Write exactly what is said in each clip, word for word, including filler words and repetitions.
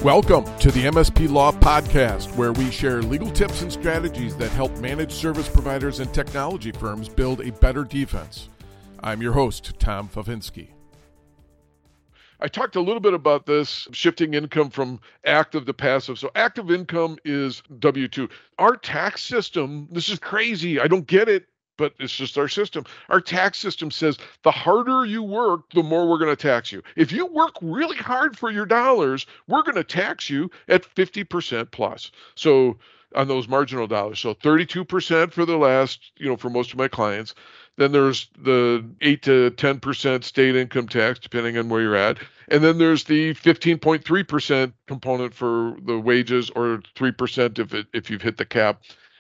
Welcome to the M S P Law Podcast, where we share legal tips and strategies that help managed service providers and technology firms build a better defense. I'm your host, Tom Favinsky. I talked a little bit about this, shifting income from active to passive. So active income is W two. Our tax system, this is crazy. I don't get it, but it's just our system. Our tax system says the harder you work, the more we're going to tax you. If you work really hard for your dollars, we're going to tax you at fifty percent plus. So on those marginal dollars. So thirty-two percent for the last, you know, for most of my clients. Then there's the eight to ten percent state income tax, depending on where you're at. And then there's the fifteen point three percent component for the wages, or three percent if it, if you've hit the cap.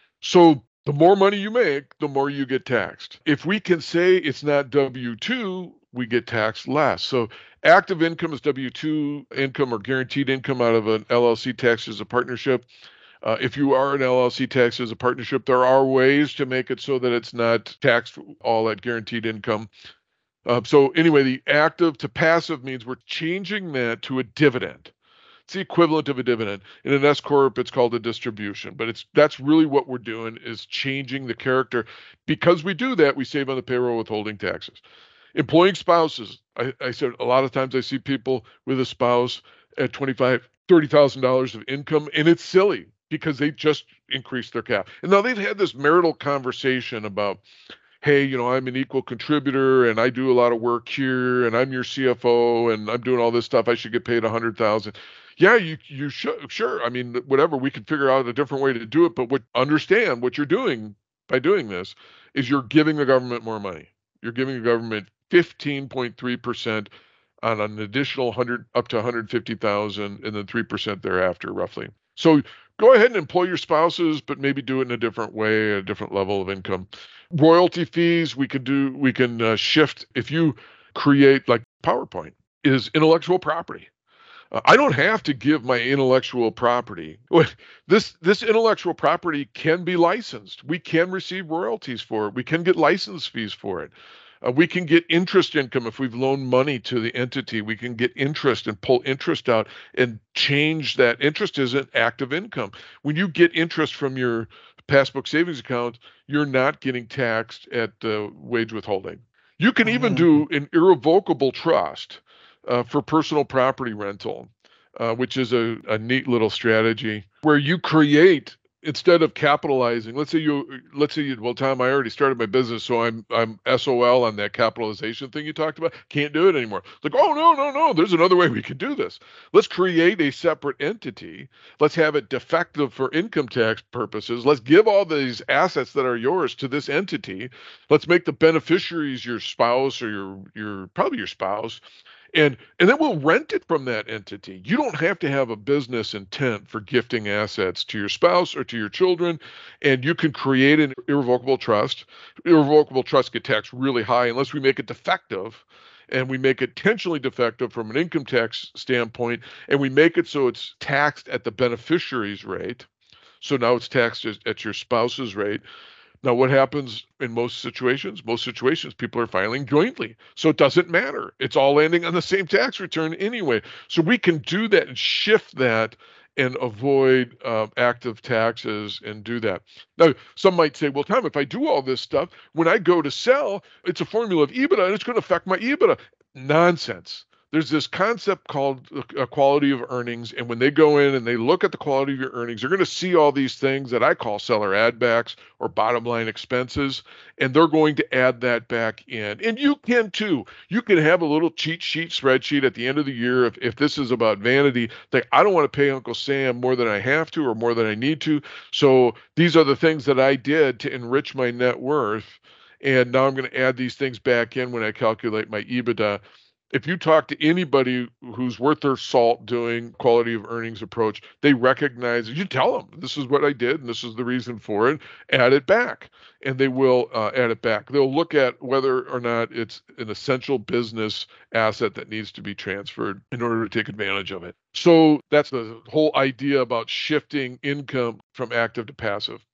So the more money you make, the more you get taxed. If we can say it's not W two, we get taxed less. So active income is W two income or guaranteed income out of an L L C taxed as a partnership. Uh, if you are an L L C taxed as a partnership, there are ways to make it so that it's not taxed all at guaranteed income. Uh, so anyway, the active to passive means we're changing that to a dividend. It's the equivalent of a dividend. In an S corp, it's called a distribution, but it's that's really what we're doing, is changing the character. Because we do that, we save on the payroll withholding taxes. Employing spouses. I, I said a lot of times I see people with a spouse at twenty-five thousand dollars, thirty thousand dollars of income, and it's silly because they just increased their cap. And now they've had this marital conversation about, hey, you know, I'm an equal contributor and I do a lot of work here and I'm your C F O and I'm doing all this stuff. I should get paid one hundred thousand dollars. Yeah, you you should, sure. I mean, whatever, we can figure out a different way to do it, but what understand what you're doing by doing this is you're giving the government more money. You're giving the government fifteen point three percent on an additional one hundred up to one hundred fifty thousand, and then three percent thereafter, roughly. So go ahead and employ your spouses, but maybe do it in a different way, a different level of income. Royalty fees, we could do, we can uh, shift. If you create, like PowerPoint is intellectual property. Uh, I don't have to give my intellectual property. This this intellectual property can be licensed. We can receive royalties for it. We can get license fees for it. Uh, we can get interest income if we've loaned money to the entity. We can get interest and pull interest out and change that. Interest isn't active income. When you get interest from your passbook savings account, you're not getting taxed at uh, wage withholding. You can even do an irrevocable trust uh, for personal property rental, uh, which is a, a neat little strategy where you create, instead of capitalizing, let's say you, let's say you, well, Tom, I already started my business, so I'm I'm S O L on that capitalization thing you talked about. Can't do it anymore. It's like, oh, no, no, no, there's another way we can do this. Let's create a separate entity. Let's have it defective for income tax purposes. Let's give all these assets that are yours to this entity. Let's make the beneficiaries your spouse or your your probably your spouse. And and then we'll rent it from that entity. You don't have to have a business intent for gifting assets to your spouse or to your children, and you can create an irrevocable trust. Irrevocable trusts get taxed really high unless we make it defective, and we make it intentionally defective from an income tax standpoint, and we make it so it's taxed at the beneficiary's rate. So now it's taxed at your spouse's rate. Now, what happens in most situations? Most situations, people are filing jointly. So it doesn't matter. It's all landing on the same tax return anyway. So we can do that and shift that and avoid uh, active taxes and do that. Now, some might say, well, Tom, if I do all this stuff, when I go to sell, it's a formula of EBITDA and it's going to affect my EBITDA. Nonsense. There's this concept called uh, quality of earnings. And when they go in and they look at the quality of your earnings, they're going to see all these things that I call seller add backs or bottom line expenses. And they're going to add that back in. And you can too. You can have a little cheat sheet spreadsheet at the end of the year. If, if this is about vanity, like I don't want to pay Uncle Sam more than I have to or more than I need to. So these are the things that I did to enrich my net worth. And now I'm going to add these things back in when I calculate my EBITDA. If you talk to anybody who's worth their salt doing quality of earnings approach, they recognize, you tell them, this is what I did and this is the reason for it, add it back. And they will uh, add it back. They'll look at whether or not it's an essential business asset that needs to be transferred in order to take advantage of it. So that's the whole idea about shifting income from active to passive.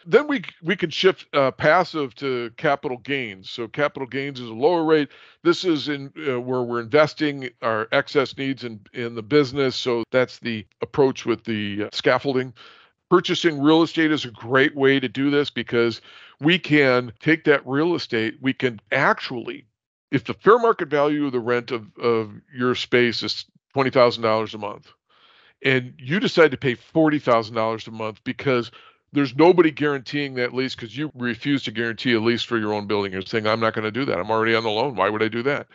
Then we we can shift uh, passive to capital gains. So capital gains is a lower rate. This is in uh, where we're investing our excess needs in in the business. So that's the approach with the uh, scaffolding. Purchasing real estate is a great way to do this because we can take that real estate. We can actually, if the fair market value of the rent of, of your space is twenty thousand dollars a month, and you decide to pay forty thousand dollars a month because there's nobody guaranteeing that lease because you refuse to guarantee a lease for your own building. You're saying, I'm not going to do that. I'm already on the loan. Why would I do that?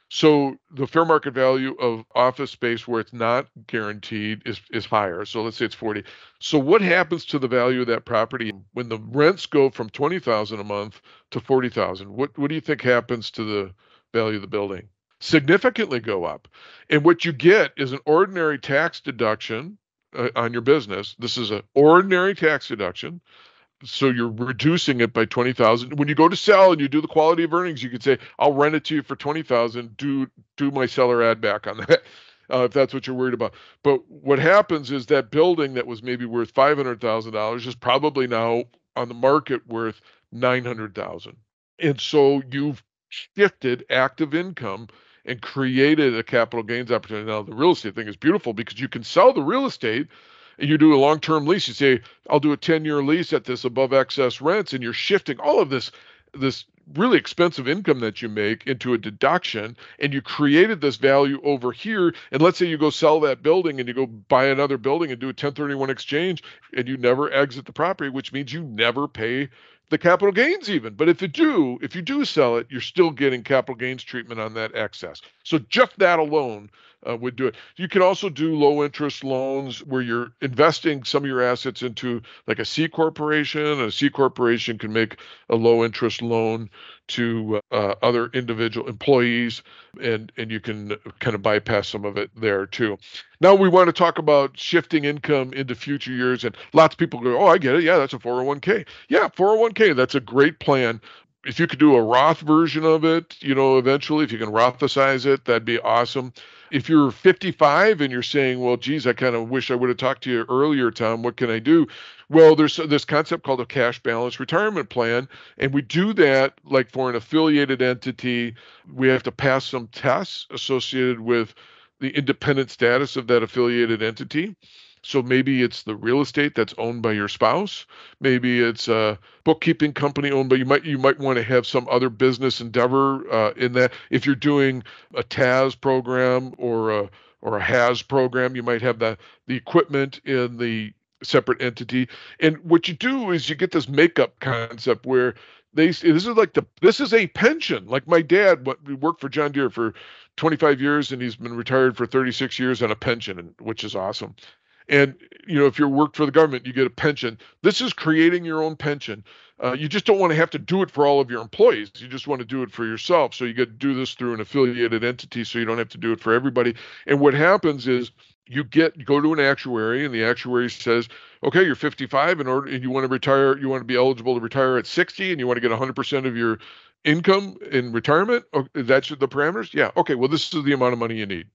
So the fair market value of office space where it's not guaranteed is, is higher. So let's say it's forty. So what happens to the value of that property when the rents go from twenty thousand dollars a month to forty thousand dollars? What, what do you think happens to the value of the building? Significantly go up. And what you get is an ordinary tax deduction uh, on your business. This is an ordinary tax deduction. So you're reducing it by twenty thousand. When you go to sell and you do the quality of earnings, you could say, I'll rent it to you for twenty thousand. Do do my seller add back on that, uh, if that's what you're worried about. But what happens is that building that was maybe worth five hundred thousand dollars is probably now on the market worth nine hundred thousand dollars. And so you've shifted active income and created a capital gains opportunity. Now, the real estate thing is beautiful because you can sell the real estate and you do a long-term lease. You say, I'll do a ten-year lease at this above excess rents, and you're shifting all of this, this really expensive income that you make into a deduction, and you created this value over here. And let's say you go sell that building and you go buy another building and do a ten thirty-one exchange, and you never exit the property, which means you never pay the capital gains even. But if you do, if you do sell it, you're still getting capital gains treatment on that excess. So just that alone uh, would do it. You can also do low interest loans where you're investing some of your assets into like a C corporation. A C corporation can make a low interest loan to uh, other individual employees, and and you can kind of bypass some of it there too. Now we want to talk about shifting income into future years, and lots of people go, oh, I get it. Yeah, that's a four oh one k. Yeah, four oh one k, that's a great plan. If you could do a Roth version of it, you know, eventually, if you can Rothicize it, that'd be awesome. If you're fifty-five and you're saying, well, geez, I kind of wish I would have talked to you earlier, Tom, what can I do? Well, there's this concept called a cash balance retirement plan. And we do that like for an affiliated entity. We have to pass some tests associated with the independent status of that affiliated entity. So maybe it's the real estate that's owned by your spouse. Maybe it's a bookkeeping company owned by you. Might you might want to have some other business endeavor uh, in that. If you're doing a T A S program or a or a H A S program, you might have the the equipment in the separate entity. And what you do is you get this makeup concept where they this is like the this is a pension. Like my dad, what we worked for John Deere for twenty-five years, and he's been retired for thirty-six years on a pension, and which is awesome. And, you know, if you work for the government, you get a pension. This is creating your own pension. Uh, you just don't want to have to do it for all of your employees. You just want to do it for yourself. So you get to do this through an affiliated entity so you don't have to do it for everybody. And what happens is you get you go to an actuary, and the actuary says, okay, you're fifty-five in order, and you want to retire, you want to be eligible to retire at sixty, and you want to get one hundred percent of your income in retirement. Okay, that's the parameters? Yeah. Okay, well, this is the amount of money you need.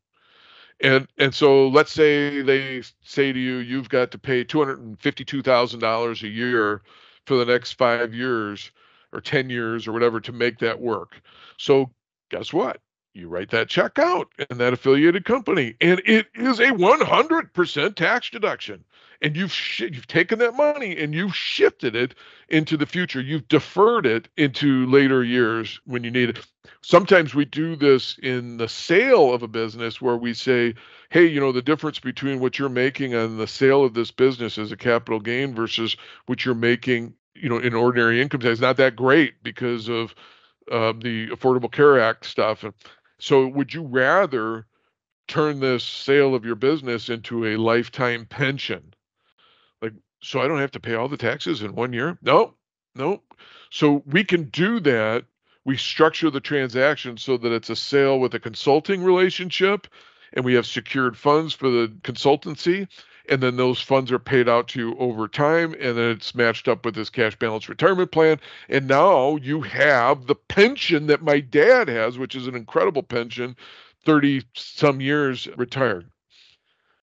And and so let's say they say to you, you've got to pay two hundred fifty-two thousand dollars a year for the next five years or ten years or whatever to make that work. So guess what? You write that check out in that affiliated company, and it is a one hundred percent tax deduction. And you've sh- you've taken that money and you've shifted it into the future. You've deferred it into later years when you need it. Sometimes we do this in the sale of a business where we say, hey, you know, the difference between what you're making on the sale of this business as a capital gain versus what you're making, you know, in ordinary income tax is not that great because of uh, the Affordable Care Act stuff. So would you rather turn this sale of your business into a lifetime pension? Like, so I don't have to pay all the taxes in one year? No, no. So we can do that. We structure the transaction so that it's a sale with a consulting relationship, and we have secured funds for the consultancy, and then those funds are paid out to you over time, and then it's matched up with this cash balance retirement plan. And now you have the pension that my dad has, which is an incredible pension, thirty some years retired.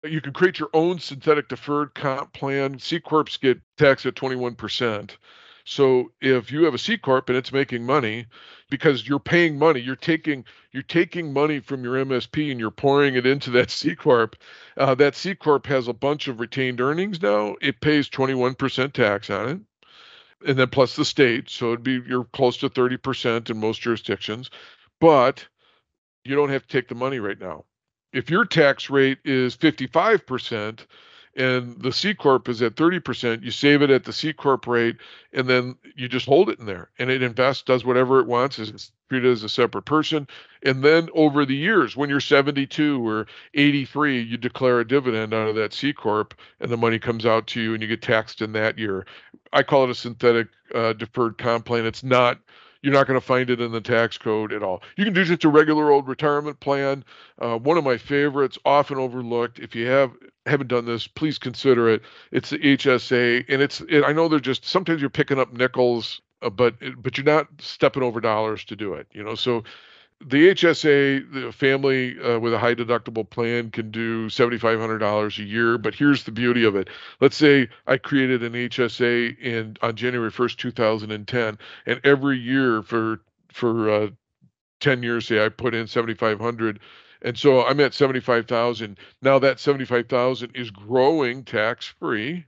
You can create your own synthetic deferred comp plan. C corps get taxed at twenty-one percent. So if you have a C corp and it's making money, because you're paying money, you're taking you're taking money from your M S P and you're pouring it into that C corp. Uh, that C corp has a bunch of retained earnings now. It pays twenty-one percent tax on it, and then plus the state. So it'd be you're close to thirty percent in most jurisdictions, but you don't have to take the money right now. If your tax rate is fifty-five percent and the C corp is at thirty percent, you save it at the C corp rate, and then you just hold it in there, and it invests, does whatever it wants, is treated as a separate person. And then over the years, when you're seventy-two or eighty-three, you declare a dividend out of that C corp, and the money comes out to you, and you get taxed in that year. I call it a synthetic uh, deferred comp plan. It's not. You're not going to find it in the tax code at all. You can do just a regular old retirement plan. Uh, one of my favorites, often overlooked. If you have haven't done this, please consider it. It's the H S A, and it's. It, I know they're just sometimes you're picking up nickels, uh, but but you're not stepping over dollars to do it. You know, so the H S A, the family uh, with a high deductible plan can do seven thousand five hundred dollars a year. But here's the beauty of it. Let's say I created an H S A in on January first, two thousand ten, and every year for for uh, ten years, say I put in seven thousand five hundred dollars. And so I'm at seventy-five thousand dollars. Now that seventy-five thousand dollars is growing tax-free,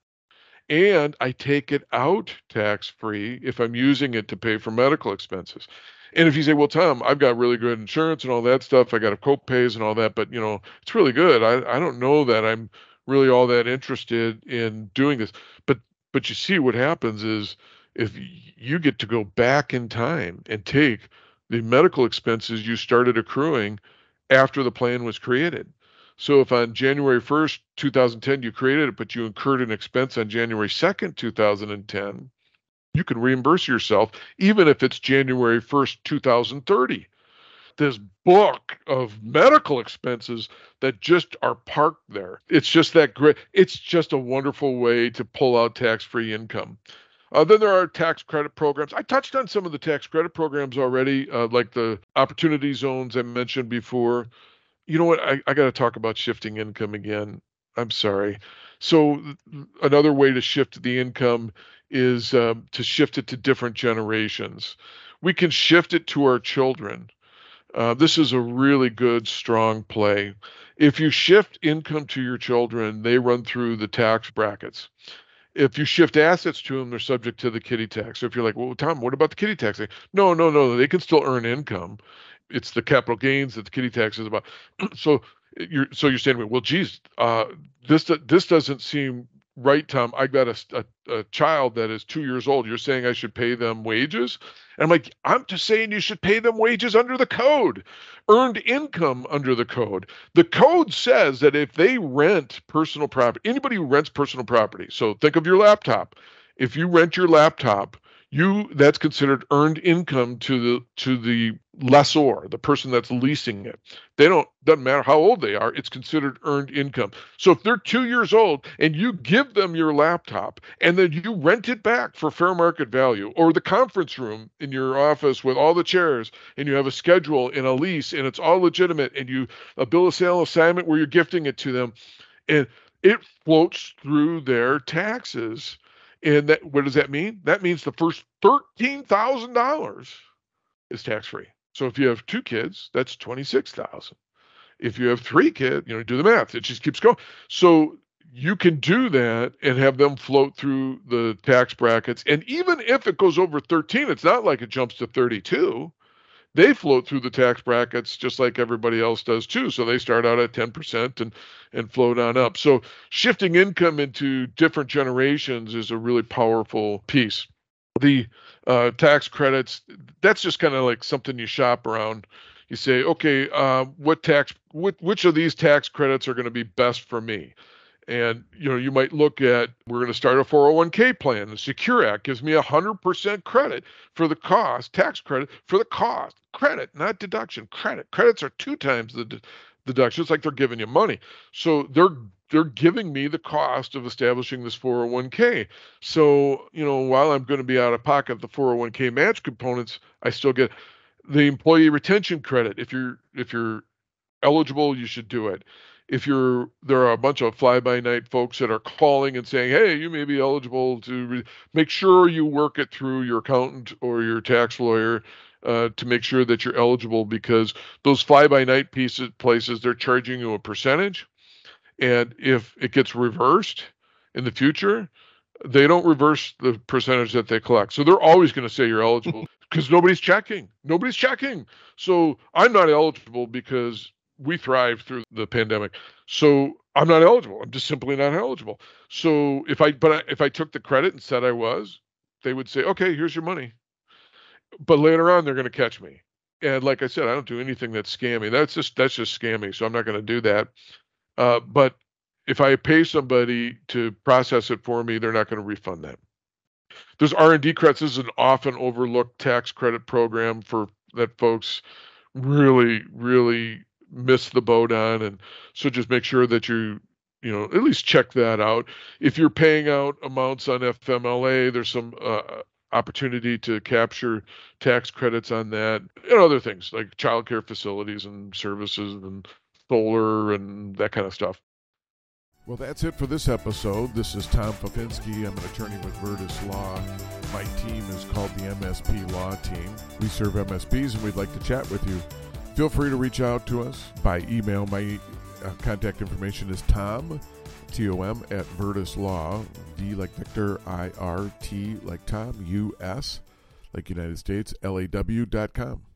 and I take it out tax-free if I'm using it to pay for medical expenses. And if you say, well, Tom, I've got really good insurance and all that stuff, I got a co-pays and all that, but you know, it's really good. I, I don't know that I'm really all that interested in doing this. But but you see what happens is if you get to go back in time and take the medical expenses you started accruing after the plan was created. So if on January first, two thousand ten, you created it, but you incurred an expense on January second, two thousand ten, you can reimburse yourself, even if it's January first, two thousand thirty. This book of medical expenses that just are parked there. It's just that great. It's just a wonderful way to pull out tax-free income. Uh, then there are tax credit programs. I touched on some of the tax credit programs already, uh, like the opportunity zones I mentioned before. You know what? I, I got to talk about shifting income again. I'm sorry. So another way to shift the income is um, to shift it to different generations. We can shift it to our children. Uh, this is a really good, strong play. If you shift income to your children, they run through the tax brackets. If you shift assets to them, they're subject to the kiddie tax. So if you're like, well, Tom, what about the kiddie tax? No, no, no, they can still earn income. It's the capital gains that the kiddie tax is about. so you're so you're saying, well, geez, uh, this this doesn't seem right, Tom. I got a, a, a child that is two years old. You're saying I should pay them wages? And I'm like, I'm just saying you should pay them wages under the code, earned income under the code. The code says that if they rent personal property, anybody who rents personal property, so think of your laptop. If you rent your laptop, you that's considered earned income to the to the lessor, the person that's leasing it. They don't doesn't matter how old they are, it's considered earned income. So if they're two years old and you give them your laptop and then you rent it back for fair market value, or the conference room in your office with all the chairs, and you have a schedule and a lease and it's all legitimate, and you a bill of sale assignment where you're gifting it to them, and it floats through their taxes. And that, what does that mean? That means the first thirteen thousand dollars is tax-free. So if you have two kids, that's twenty-six thousand dollars. If you have three kids, you know, do the math. It just keeps going. So you can do that and have them float through the tax brackets. And even if it goes over thirteen, it's not like it jumps to thirty-two. They float through the tax brackets just like everybody else does too. So they start out at ten percent and, and float on up. So shifting income into different generations is a really powerful piece. The uh, tax credits, that's just kind of like something you shop around. You say, okay, uh, what tax, what, which of these tax credits are going to be best for me? And, you know, you might look at, we're going to start a four oh one k plan. The Secure Act gives me one hundred percent credit for the cost, tax credit for the cost. Credit, not deduction, credit. Credits are two times the de- deduction. It's like they're giving you money. So they're they're giving me the cost of establishing this four oh one k. So, you know, while I'm going to be out of pocket the four oh one k match components, I still get the employee retention credit. If you're if you're eligible, you should do it. if you're, there are a bunch of fly-by-night folks that are calling and saying, hey, you may be eligible to re-. Make sure you work it through your accountant or your tax lawyer uh, to make sure that you're eligible, because those fly-by-night pieces, places, they're charging you a percentage. And if it gets reversed in the future, they don't reverse the percentage that they collect. So they're always going to say you're eligible because nobody's checking. Nobody's checking. So I'm not eligible because we thrived through the pandemic. So I'm not eligible. I'm just simply not eligible. So if I, but I, if I took the credit and said I was, they would say, okay, here's your money. But later on, they're going to catch me. And like I said, I don't do anything that's scammy. That's just, that's just scammy. So I'm not going to do that. Uh, but if I pay somebody to process it for me, they're not going to refund that. There's R and D credits. This is an often overlooked tax credit program for that folks really, really miss the boat on. And so just make sure that you, you know, at least check that out. If you're paying out amounts on F M L A, there's some uh, opportunity to capture tax credits on that, and other things like childcare facilities and services and solar and that kind of stuff. Well, that's it for this episode. This is Tom Fafinski. I'm an attorney with Virtus Law. My team is called the M S P Law Team. We serve M S Ps, and we'd like to chat with you. Feel free to reach out to us by email. My uh, contact information is Tom, T O M, at Virtus Law, V like Victor, I R T like Tom, U S like United States, L A W dot com.